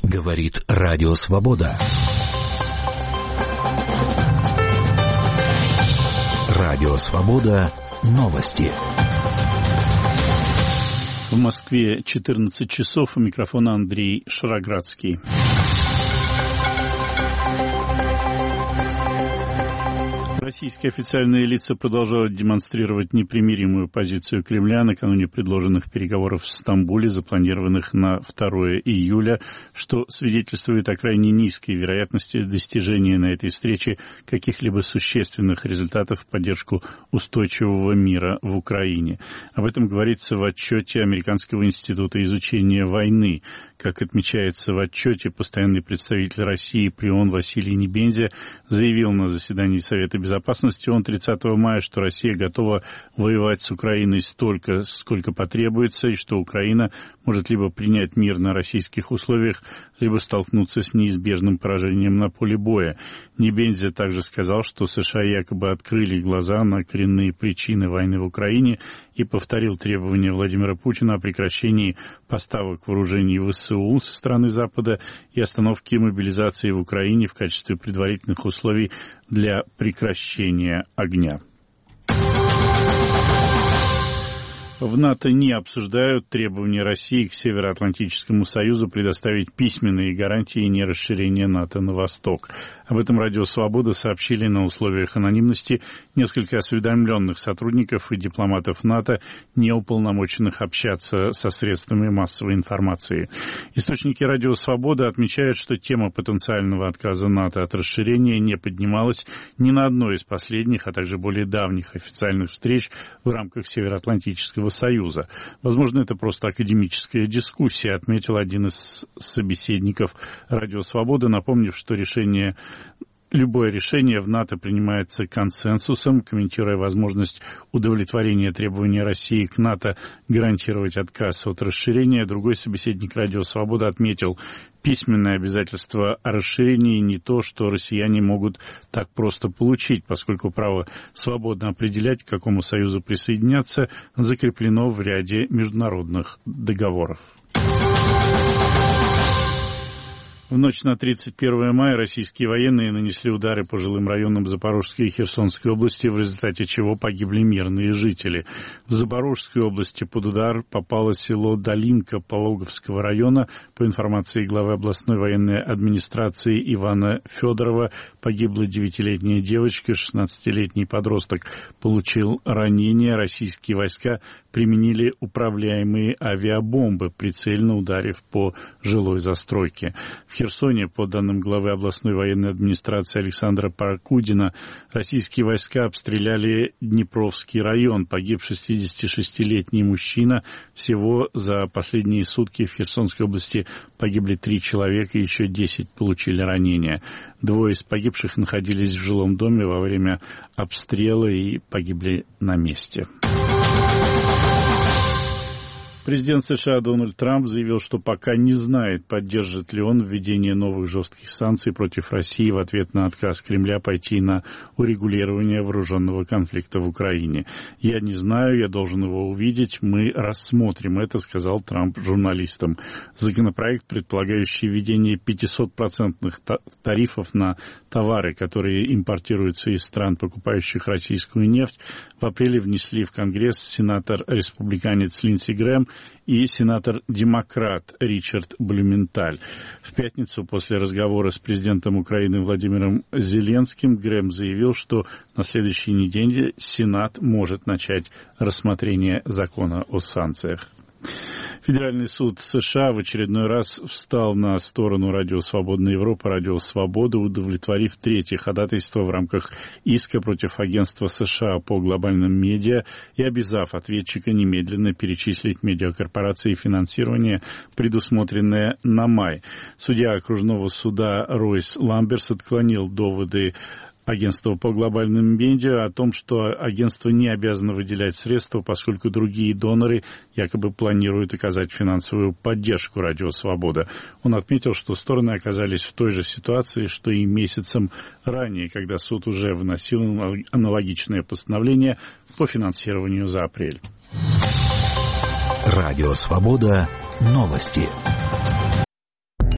Говорит Радио Свобода. Радио Свобода. Новости. В Москве 14 часов. У микрофона Андрей Шароградский. Российские официальные лица продолжают демонстрировать непримиримую позицию Кремля накануне предложенных переговоров в Стамбуле, запланированных на 2 июля, что свидетельствует о крайне низкой вероятности достижения на этой встрече каких-либо существенных результатов в поддержку устойчивого мира в Украине. Об этом говорится в отчете Американского института изучения войны. Как отмечается в отчете, постоянный представитель России при ООН Василий Небензя заявил на заседании Совета Безопасности ООН 30 мая, что Россия готова воевать с Украиной столько, сколько потребуется, и что Украина может либо принять мир на российских условиях, либо столкнуться с неизбежным поражением на поле боя. Небензя также сказал, что США якобы открыли глаза на коренные причины войны в Украине и повторил требования Владимира Путина о прекращении поставок вооружений в ВСУ со стороны Запада и остановке мобилизации в Украине в качестве предварительных условий для прекращения огня. В НАТО не обсуждают требования России к Североатлантическому Союзу предоставить письменные гарантии нерасширения НАТО на восток. Об этом Радио Свобода сообщили на условиях анонимности несколько осведомленных сотрудников и дипломатов НАТО, не уполномоченных общаться со средствами массовой информации. Источники Радио Свобода отмечают, что тема потенциального отказа НАТО от расширения не поднималась ни на одной из последних, а также более давних официальных встреч в рамках Североатлантического Союза. Возможно, это просто академическая дискуссия, отметил один из собеседников Радио Свобода, напомнив, что любое решение в НАТО принимается консенсусом, комментируя возможность удовлетворения требований России к НАТО гарантировать отказ от расширения. Другой собеседник Радио Свобода отметил, письменное обязательство о расширении не то, что россияне могут так просто получить, поскольку право свободно определять, к какому союзу присоединяться, закреплено в ряде международных договоров. В ночь на 31 мая российские военные нанесли удары по жилым районам Запорожской и Херсонской области, в результате чего погибли мирные жители. В Запорожской области под удар попало село Долинка Пологовского района. По информации главы областной военной администрации Ивана Федорова, погибла 9-летняя девочка, 16-летний подросток получил ранение. Российские войска применили управляемые авиабомбы, прицельно ударив по жилой застройке. В Херсоне, по данным главы областной военной администрации Александра Паракудина, российские войска обстреляли Днепровский район. Погиб 66-летний мужчина. Всего за последние сутки в Херсонской области погибли 3 человека, еще 10 получили ранения. 2 из погибших находились в жилом доме во время обстрела и погибли на месте. Президент США Дональд Трамп заявил, что пока не знает, поддержит ли он введение новых жестких санкций против России в ответ на отказ Кремля пойти на урегулирование вооруженного конфликта в Украине. «Я не знаю, я должен его увидеть, мы рассмотрим это», — сказал Трамп журналистам. Законопроект, предполагающий введение 500% тарифов на товары, которые импортируются из стран, покупающих российскую нефть, в апреле внесли в Конгресс сенатор-республиканец Линдси Грэм и сенатор-демократ Ричард Блюменталь. В пятницу после разговора с президентом Украины Владимиром Зеленским Грэм заявил, что на следующей неделе Сенат может начать рассмотрение закона о санкциях. Федеральный суд США в очередной раз встал на сторону Радио Свободная Европа, Радио Свобода, удовлетворив 3-е ходатайство в рамках иска против агентства США по глобальным медиа и обязав ответчика немедленно перечислить медиакорпорации финансирование, предусмотренное на май. Судья окружного суда Ройс Ламберс отклонил доводы агентства по глобальным медиа о том, что агентство не обязано выделять средства, поскольку другие доноры якобы планируют оказать финансовую поддержку Радио Свобода. Он отметил, что стороны оказались в той же ситуации, что и месяцем ранее, когда суд уже выносил аналогичное постановление по финансированию за апрель. Радио Свобода. Новости.